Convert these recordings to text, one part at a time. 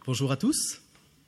Bonjour à tous.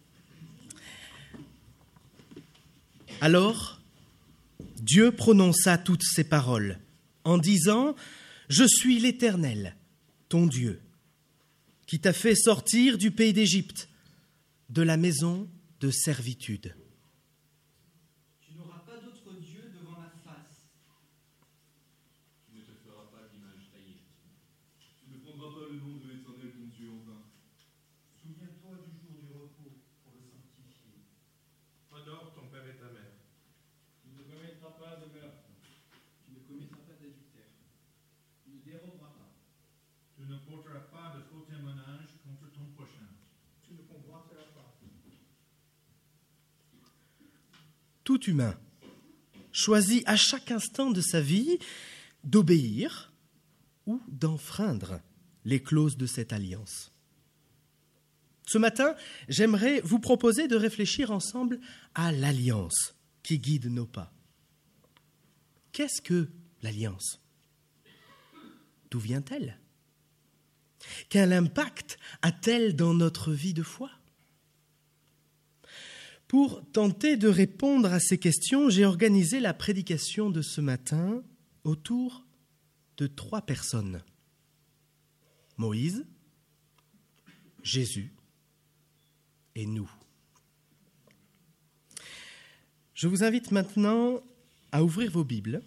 Alors, Dieu prononça toutes ces paroles en disant « Je suis l'Éternel, ton Dieu, qui t'a fait sortir du pays d'Égypte, de la maison de servitude. » Tu n'auras pas d'autre Dieu devant ma face. Tu ne te feras pas d'image taillée. Tu ne prendras pas le nom de l'Éternel ton Dieu en vain. Souviens-toi du jour du repos pour le sanctifier. Honore ton père et ta mère. Tu ne commettras pas de meurtre. Tu ne commettras pas d'adultère. Tu ne déroberas pas. Tu ne porteras pas de faux témoignage contre ton prochain. Tu ne convoiteras pas. Tout humain choisit à chaque instant de sa vie d'obéir ou d'enfreindre les clauses de cette alliance. Ce matin, j'aimerais vous proposer de réfléchir ensemble à l'alliance qui guide nos pas. Qu'est-ce que l'alliance ? D'où vient-elle ? Quel impact a-t-elle dans notre vie de foi ? Pour tenter de répondre à ces questions, j'ai organisé la prédication de ce matin autour de 3 personnes. Moïse, Jésus et nous. Je vous invite maintenant à ouvrir vos Bibles.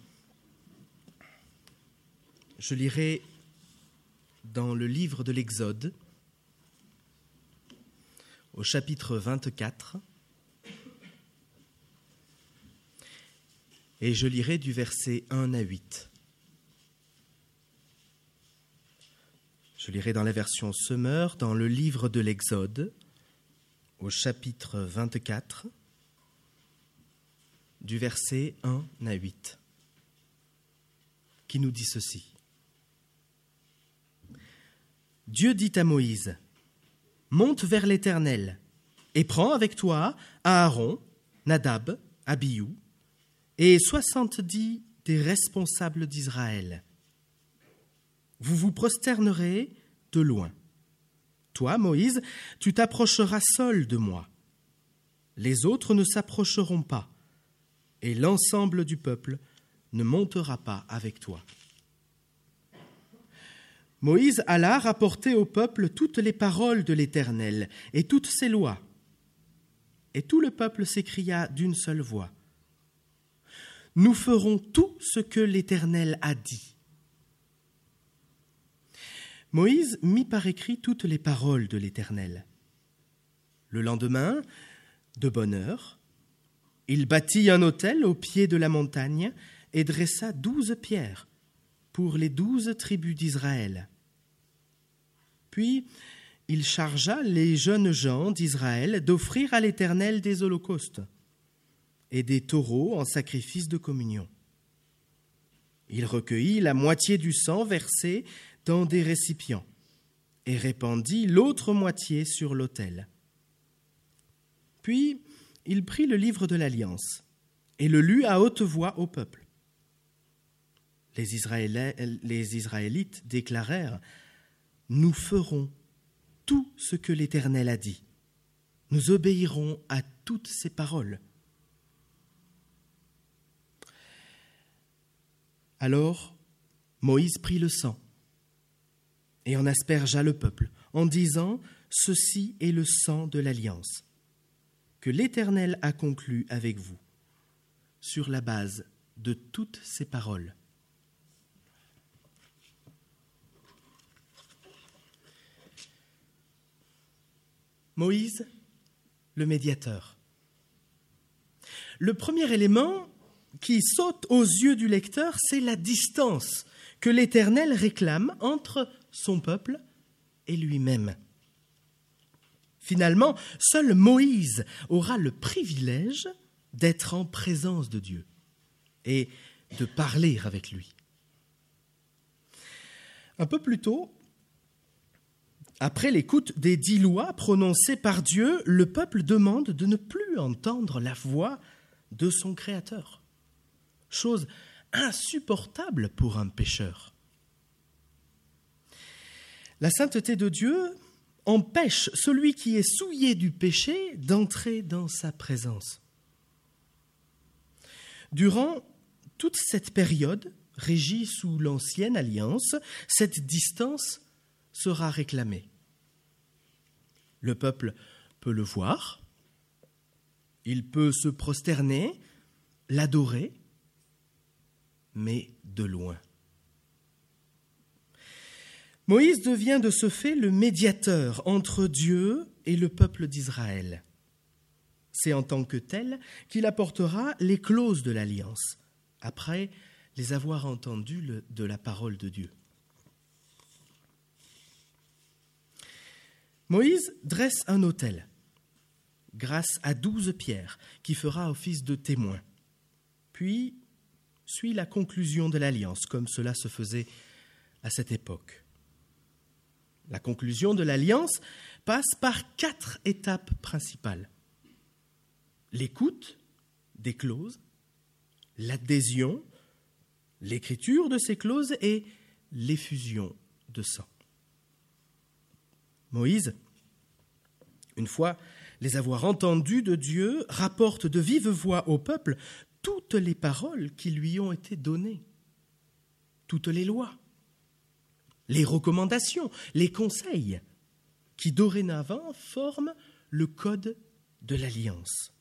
Je lirai dans le livre de l'Exode, au chapitre 24, et je lirai du verset 1 à 8. Je lirai dans la version Semeur, dans le livre de l'Exode, au chapitre 24, du verset 1 à 8, qui nous dit ceci. Dieu dit à Moïse, « Monte vers l'Éternel, et prends avec toi Aaron, Nadab, Abihu, et 70 des responsables d'Israël. Vous vous prosternerez de loin. Toi, Moïse, tu t'approcheras seul de moi. Les autres ne s'approcheront pas, et l'ensemble du peuple ne montera pas avec toi. » Moïse alla rapporter au peuple toutes les paroles de l'Éternel et toutes ses lois. Et tout le peuple s'écria d'une seule voix. Nous ferons tout ce que l'Éternel a dit. Moïse mit par écrit toutes les paroles de l'Éternel. Le lendemain, de bonne heure, il bâtit un autel au pied de la montagne et dressa 12 pierres pour les 12 tribus d'Israël. Puis, il chargea les jeunes gens d'Israël d'offrir à l'Éternel des holocaustes et des taureaux en sacrifice de communion. Il recueillit la moitié du sang versé dans des récipients et répandit l'autre moitié sur l'autel. Puis, il prit le livre de l'Alliance et le lut à haute voix au peuple. Les Israélites déclarèrent « Nous ferons tout ce que l'Éternel a dit. Nous obéirons à toutes ses paroles. » Alors Moïse prit le sang et en aspergea le peuple en disant « Ceci est le sang de l'Alliance que l'Éternel a conclu avec vous sur la base de toutes ses paroles. » Moïse, le médiateur. Le premier élément qui saute aux yeux du lecteur, c'est la distance que l'Éternel réclame entre son peuple et lui-même. Finalement, seul Moïse aura le privilège d'être en présence de Dieu et de parler avec lui. Un peu plus tôt, après l'écoute des 10 lois prononcées par Dieu, le peuple demande de ne plus entendre la voix de son Créateur. Chose insupportable pour un pécheur. La sainteté de Dieu empêche celui qui est souillé du péché d'entrer dans sa présence. Durant toute cette période, régie sous l'ancienne alliance, cette distance sera réclamée. Le peuple peut le voir, il peut se prosterner, l'adorer, mais de loin. Moïse devient de ce fait le médiateur entre Dieu et le peuple d'Israël. C'est en tant que tel qu'il apportera les clauses de l'alliance, après les avoir entendues de la parole de Dieu. Moïse dresse un autel, grâce à 12 pierres, qui fera office de témoin. Puis suit la conclusion de l'alliance, comme cela se faisait à cette époque. La conclusion de l'alliance passe par 4 étapes principales. L'écoute des clauses, l'adhésion, l'écriture de ces clauses et l'effusion de sang. Moïse, une fois les avoir entendues de Dieu, rapporte de vive voix au peuple toutes les paroles qui lui ont été données, toutes les lois, les recommandations, les conseils qui dorénavant forment le code de l'alliance.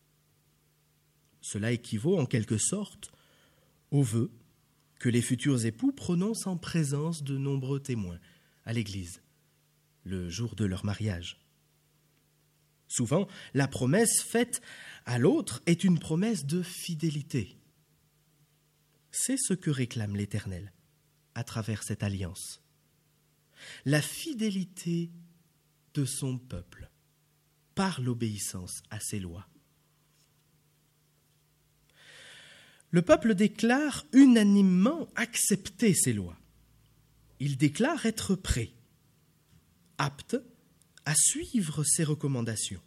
Cela équivaut en quelque sorte au vœu que les futurs époux prononcent en présence de nombreux témoins à l'Église le jour de leur mariage. Souvent, la promesse faite à l'autre est une promesse de fidélité. C'est ce que réclame l'Éternel à travers cette alliance. La fidélité de son peuple par l'obéissance à ses lois. Le peuple déclare unanimement accepter ces lois. Il déclare être prêt, apte à suivre ces recommandations.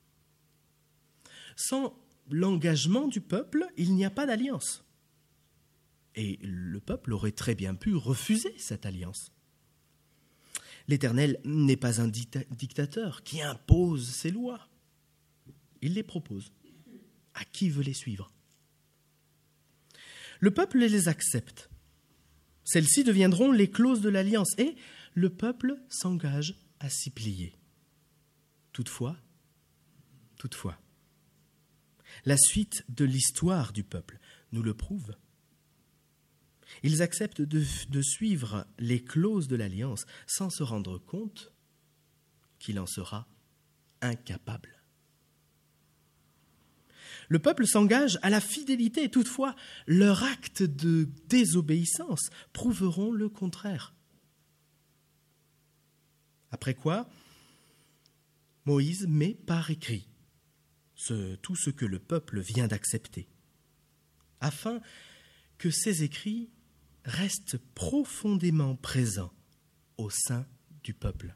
Sans l'engagement du peuple, il n'y a pas d'alliance. Et le peuple aurait très bien pu refuser cette alliance. L'Éternel n'est pas un dictateur qui impose ses lois. Il les propose à qui veut les suivre. Le peuple les accepte. Celles-ci deviendront les clauses de l'alliance et le peuple s'engage à s'y plier. Toutefois, la suite de l'histoire du peuple nous le prouve. Ils acceptent de suivre les clauses de l'alliance sans se rendre compte qu'il en sera incapable. Le peuple s'engage à la fidélité, toutefois, leurs actes de désobéissance prouveront le contraire. Après quoi, Moïse met par écrit tout ce que le peuple vient d'accepter, afin que ces écrits restent profondément présents au sein du peuple.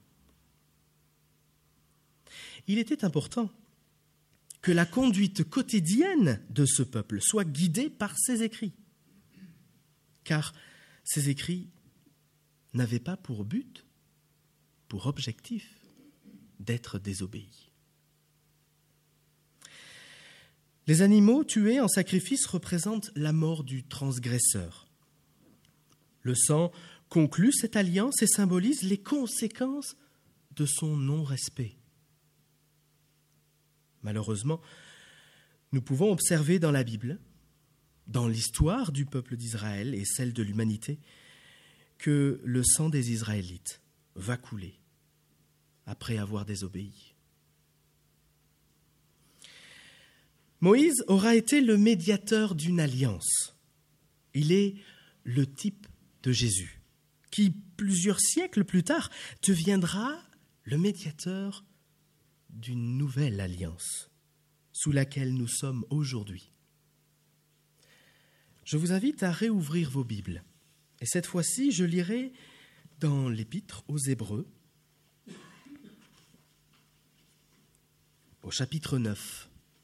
Il était important que la conduite quotidienne de ce peuple soit guidée par ces écrits, car ces écrits n'avaient pas pour but, pour objectif, d'être désobéis. Les animaux tués en sacrifice représentent la mort du transgresseur. Le sang conclut cette alliance et symbolise les conséquences de son non-respect. Malheureusement, nous pouvons observer dans la Bible, dans l'histoire du peuple d'Israël et celle de l'humanité, que le sang des Israélites va couler après avoir désobéi. Moïse aura été le médiateur d'une alliance. Il est le type de Jésus, qui, plusieurs siècles plus tard, deviendra le médiateur d'une nouvelle alliance, sous laquelle nous sommes aujourd'hui. Je vous invite à réouvrir vos Bibles. Et cette fois-ci, je lirai dans l'Épître aux Hébreux, au chapitre 9.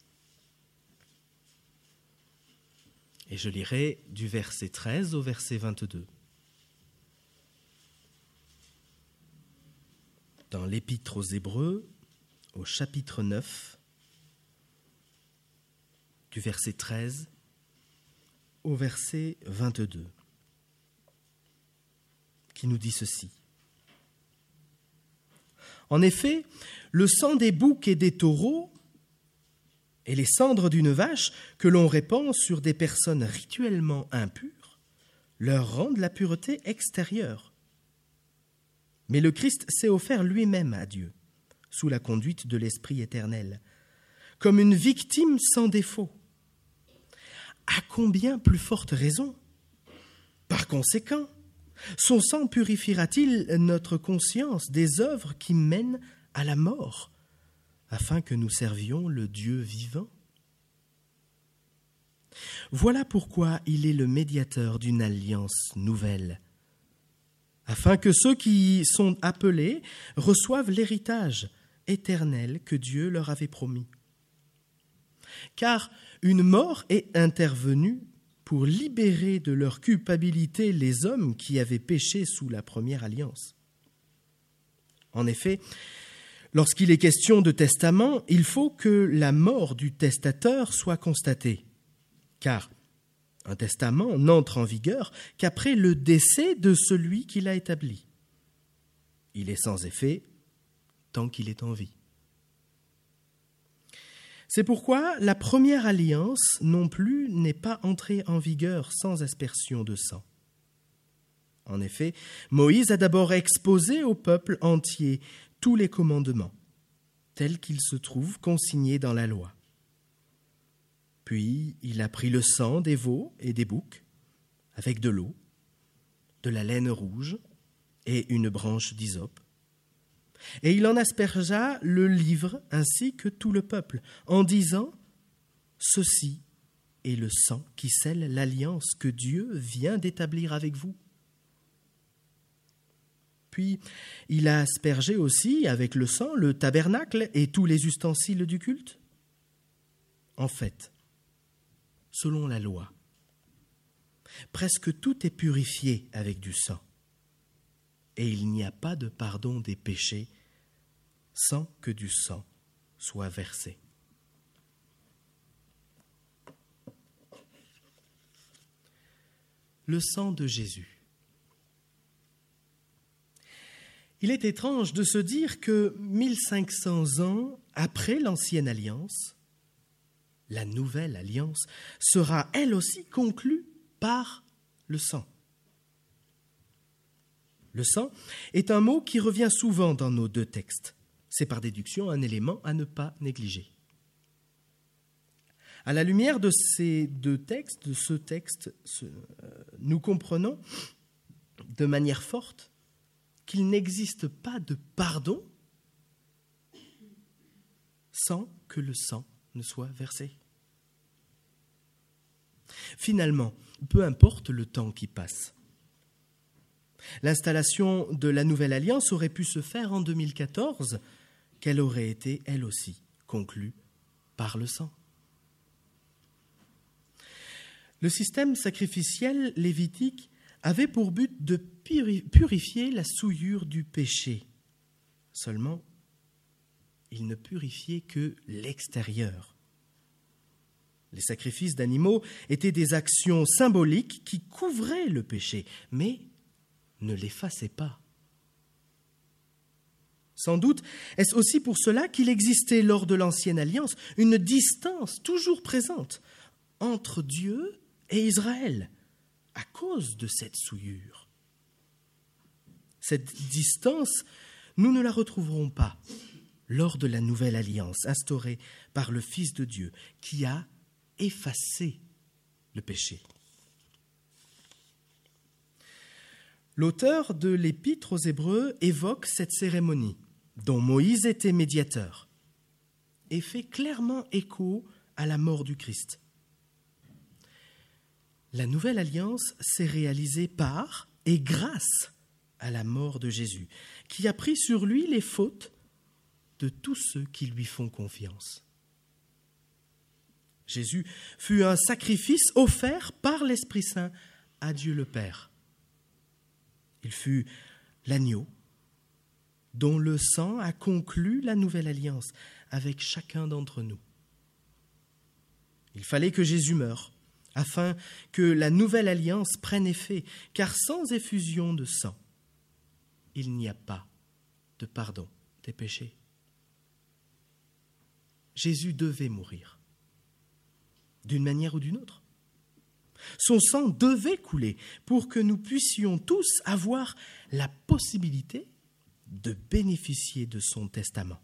Et je lirai du verset 13 au verset 22. dans l'Épître aux Hébreux, au chapitre 9, du verset 13 au verset 22, qui nous dit ceci. En effet, le sang des boucs et des taureaux et les cendres d'une vache que l'on répand sur des personnes rituellement impures leur rendent la pureté extérieure. Mais le Christ s'est offert lui-même à Dieu, sous la conduite de l'Esprit éternel, comme une victime sans défaut. À combien plus forte raison? Par conséquent, son sang purifiera-t-il notre conscience des œuvres qui mènent à la mort, afin que nous servions le Dieu vivant? Voilà pourquoi il est le médiateur d'une alliance nouvelle, afin que ceux qui sont appelés reçoivent l'héritage éternel que Dieu leur avait promis. Car une mort est intervenue pour libérer de leur culpabilité les hommes qui avaient péché sous la première alliance. En effet, lorsqu'il est question de testament, il faut que la mort du testateur soit constatée, car un testament n'entre en vigueur qu'après le décès de celui qui l'a établi. Il est sans effet tant qu'il est en vie. C'est pourquoi la première alliance non plus n'est pas entrée en vigueur sans aspersion de sang. En effet, Moïse a d'abord exposé au peuple entier tous les commandements, tels qu'ils se trouvent consignés dans la loi. Puis il a pris le sang des veaux et des boucs, avec de l'eau, de la laine rouge et une branche d'hysope. Et il en aspergea le livre ainsi que tout le peuple, en disant « Ceci est le sang qui scelle l'alliance que Dieu vient d'établir avec vous. » Puis il a aspergé aussi avec le sang le tabernacle et tous les ustensiles du culte. En fait, selon la loi, presque tout est purifié avec du sang. Et il n'y a pas de pardon des péchés sans que du sang soit versé. Le sang de Jésus. Il est étrange de se dire que 1500 ans après l'ancienne alliance, la nouvelle alliance sera elle aussi conclue par le sang. Le sang est un mot qui revient souvent dans nos deux textes. C'est par déduction un élément à ne pas négliger. À la lumière de ces deux textes, de ce texte, nous comprenons de manière forte qu'il n'existe pas de pardon sans que le sang ne soit versé. Finalement, peu importe le temps qui passe, l'installation de la nouvelle alliance aurait pu se faire en 2014, qu'elle aurait été, elle aussi, conclue par le sang. Le système sacrificiel lévitique avait pour but de purifier la souillure du péché. Seulement, il ne purifiait que l'extérieur. Les sacrifices d'animaux étaient des actions symboliques qui couvraient le péché, mais ne l'effaçaient pas. Sans doute est-ce aussi pour cela qu'il existait lors de l'Ancienne Alliance une distance toujours présente entre Dieu et Israël à cause de cette souillure. Cette distance, nous ne la retrouverons pas lors de la Nouvelle Alliance instaurée par le Fils de Dieu qui a effacé le péché. L'auteur de l'Épître aux Hébreux évoque cette cérémonie dont Moïse était médiateur et fait clairement écho à la mort du Christ. La nouvelle alliance s'est réalisée par et grâce à la mort de Jésus, qui a pris sur lui les fautes de tous ceux qui lui font confiance. Jésus fut un sacrifice offert par l'Esprit Saint à Dieu le Père. Il fut l'agneau dont le sang a conclu la nouvelle alliance avec chacun d'entre nous. Il fallait que Jésus meure, afin que la nouvelle alliance prenne effet, car sans effusion de sang, il n'y a pas de pardon des péchés. Jésus devait mourir, d'une manière ou d'une autre. Son sang devait couler pour que nous puissions tous avoir la possibilité de bénéficier de son testament.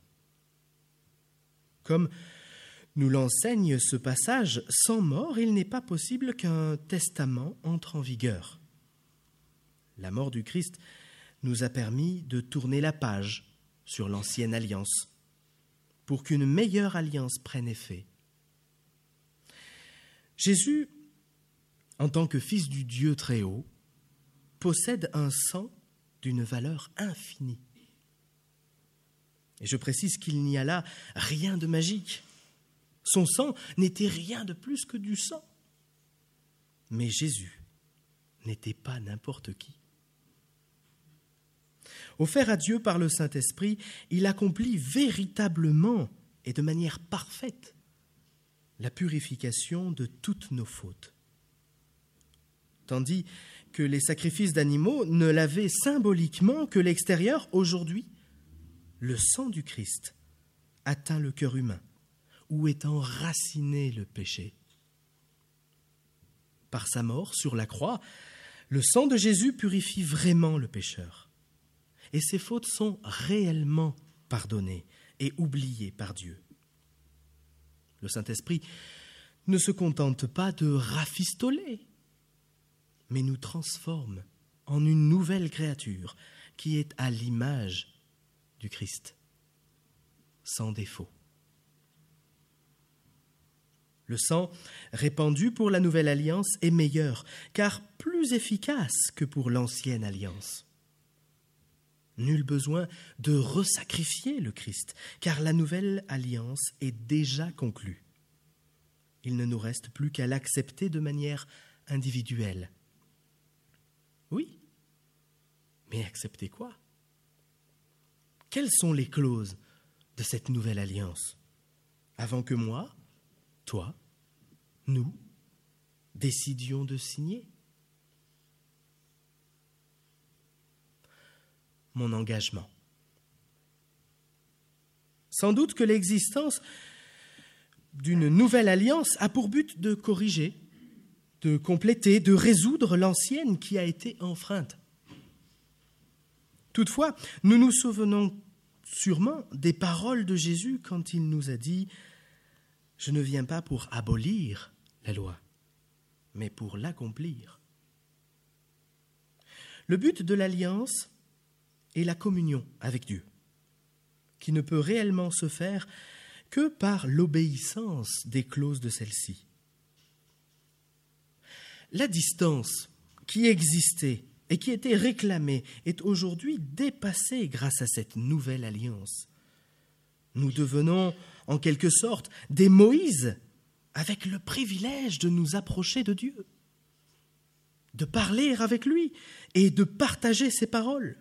Comme nous l'enseigne ce passage, sans mort, il n'est pas possible qu'un testament entre en vigueur. La mort du Christ nous a permis de tourner la page sur l'ancienne alliance pour qu'une meilleure alliance prenne effet. Jésus, en tant que Fils du Dieu très haut, possède un sang d'une valeur infinie. Et je précise qu'il n'y a là rien de magique. Son sang n'était rien de plus que du sang. Mais Jésus n'était pas n'importe qui. Offert à Dieu par le Saint-Esprit, il accomplit véritablement et de manière parfaite la purification de toutes nos fautes. Tandis que les sacrifices d'animaux ne lavaient symboliquement que l'extérieur, aujourd'hui, le sang du Christ atteint le cœur humain, où est enraciné le péché. Par sa mort sur la croix, le sang de Jésus purifie vraiment le pécheur. Et ses fautes sont réellement pardonnées et oubliées par Dieu. Le Saint-Esprit ne se contente pas de rafistoler, mais nous transforme en une nouvelle créature qui est à l'image du Christ, sans défaut. Le sang répandu pour la nouvelle alliance est meilleur, car plus efficace que pour l'ancienne alliance. Nul besoin de resacrifier le Christ, car la nouvelle alliance est déjà conclue. Il ne nous reste plus qu'à l'accepter de manière individuelle. Oui, mais accepter quoi? Quelles sont les clauses de cette nouvelle alliance? Avant que moi, toi, nous, décidions de signer? Mon engagement. Sans doute que l'existence d'une nouvelle alliance a pour but de corriger, de compléter, de résoudre l'ancienne qui a été enfreinte. Toutefois, nous nous souvenons sûrement des paroles de Jésus quand il nous a dit « Je ne viens pas pour abolir la loi, mais pour l'accomplir. » Le but de l'alliance est la communion avec Dieu, qui ne peut réellement se faire que par l'obéissance des clauses de celle-ci. La distance qui existait et qui était réclamée est aujourd'hui dépassée grâce à cette nouvelle alliance. Nous devenons en quelque sorte des Moïse avec le privilège de nous approcher de Dieu, de parler avec lui et de partager ses paroles.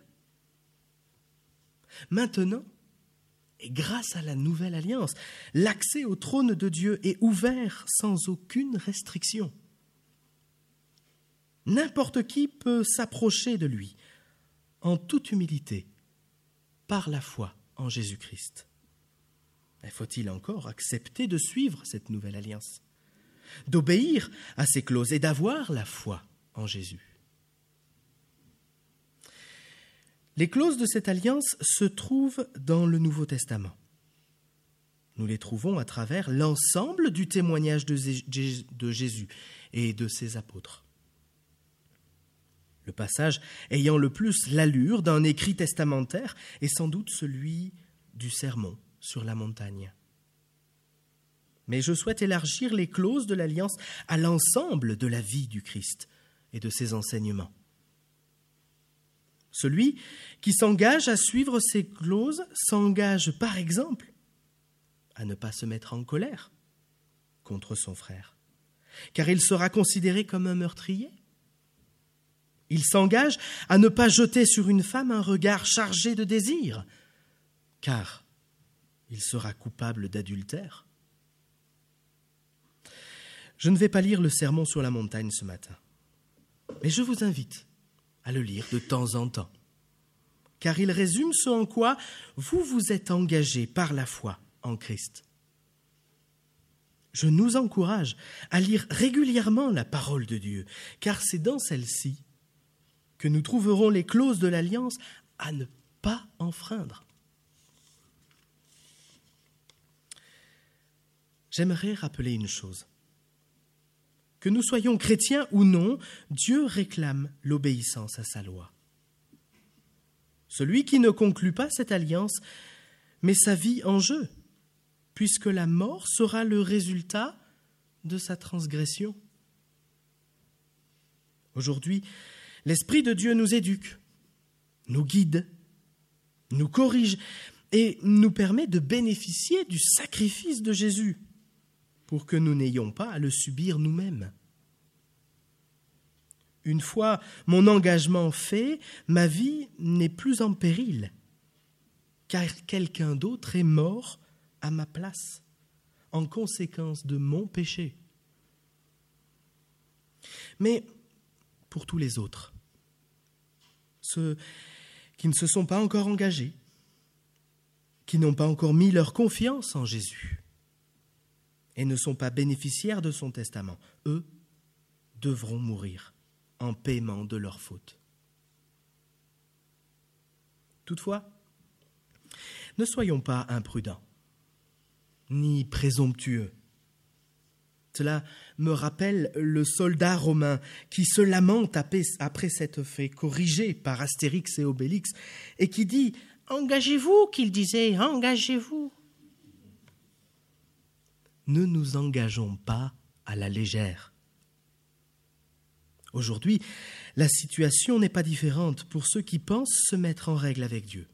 Maintenant, et grâce à la nouvelle alliance, l'accès au trône de Dieu est ouvert sans aucune restriction. N'importe qui peut s'approcher de lui en toute humilité, par la foi en Jésus-Christ. Mais faut-il encore accepter de suivre cette nouvelle alliance, d'obéir à ses clauses et d'avoir la foi en Jésus? Les clauses de cette alliance se trouvent dans le Nouveau Testament. Nous les trouvons à travers l'ensemble du témoignage de Jésus et de ses apôtres. Le passage ayant le plus l'allure d'un écrit testamentaire est sans doute celui du sermon sur la montagne. Mais je souhaite élargir les clauses de l'alliance à l'ensemble de la vie du Christ et de ses enseignements. Celui qui s'engage à suivre ces clauses s'engage, par exemple, à ne pas se mettre en colère contre son frère, car il sera considéré comme un meurtrier. Il s'engage à ne pas jeter sur une femme un regard chargé de désir car il sera coupable d'adultère. Je ne vais pas lire le sermon sur la montagne ce matin, mais je vous invite à le lire de temps en temps, car il résume ce en quoi vous vous êtes engagés par la foi en Christ. Je nous encourage à lire régulièrement la parole de Dieu, car c'est dans celle-ci que nous trouverons les clauses de l'alliance à ne pas enfreindre. J'aimerais rappeler une chose. Que nous soyons chrétiens ou non, Dieu réclame l'obéissance à sa loi. Celui qui ne conclut pas cette alliance met sa vie en jeu, puisque la mort sera le résultat de sa transgression. Aujourd'hui, l'Esprit de Dieu nous éduque, nous guide, nous corrige et nous permet de bénéficier du sacrifice de Jésus pour que nous n'ayons pas à le subir nous-mêmes. Une fois mon engagement fait, ma vie n'est plus en péril, car quelqu'un d'autre est mort à ma place, en conséquence de mon péché. Mais pour tous les autres, ceux qui ne se sont pas encore engagés, qui n'ont pas encore mis leur confiance en Jésus et ne sont pas bénéficiaires de son testament, eux devront mourir en paiement de leurs fautes. Toutefois, ne soyons pas imprudents, ni présomptueux. Cela me rappelle le soldat romain qui se lamente après s'être fait corriger par Astérix et Obélix et qui dit « Engagez-vous » qu'il disait, « Engagez-vous ». Ne nous engageons pas à la légère. Aujourd'hui, la situation n'est pas différente pour ceux qui pensent se mettre en règle avec Dieu.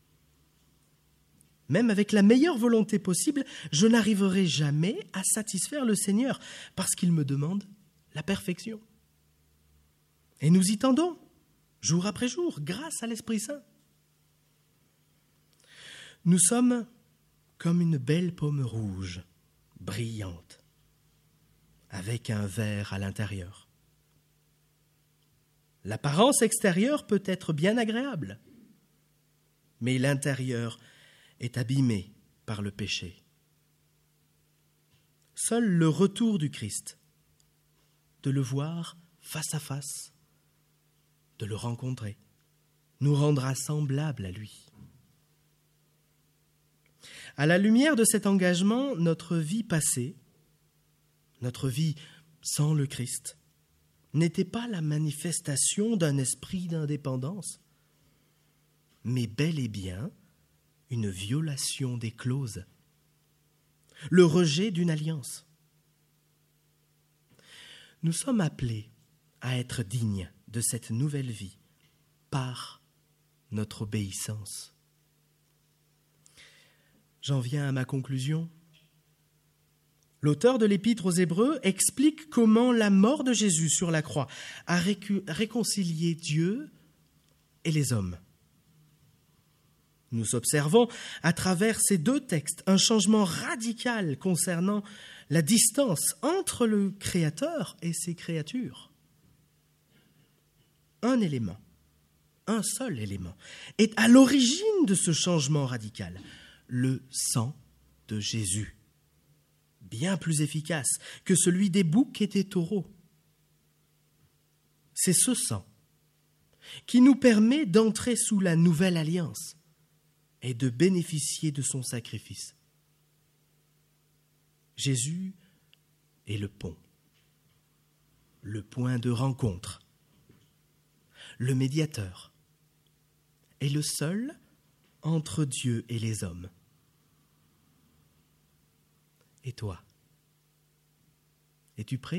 Même avec la meilleure volonté possible, je n'arriverai jamais à satisfaire le Seigneur parce qu'il me demande la perfection. Et nous y tendons, jour après jour, grâce à l'Esprit Saint. Nous sommes comme une belle pomme rouge, brillante, avec un verre à l'intérieur. L'apparence extérieure peut être bien agréable, mais l'intérieur est abîmé par le péché. Seul le retour du Christ, de le voir face à face, de le rencontrer, nous rendra semblables à lui. À la lumière de cet engagement, notre vie passée, notre vie sans le Christ, n'était pas la manifestation d'un esprit d'indépendance, mais bel et bien une violation des clauses, le rejet d'une alliance. Nous sommes appelés à être dignes de cette nouvelle vie par notre obéissance. J'en viens à ma conclusion. L'auteur de l'Épître aux Hébreux explique comment la mort de Jésus sur la croix a réconcilié Dieu et les hommes. Nous observons à travers ces deux textes un changement radical concernant la distance entre le Créateur et ses créatures. Un élément, un seul élément, est à l'origine de ce changement radical, le sang de Jésus, bien plus efficace que celui des boucs et des taureaux. C'est ce sang qui nous permet d'entrer sous la nouvelle alliance et de bénéficier de son sacrifice. Jésus est le pont, le point de rencontre, le médiateur et le seul entre Dieu et les hommes. Et toi, es-tu prêt à t'engager ?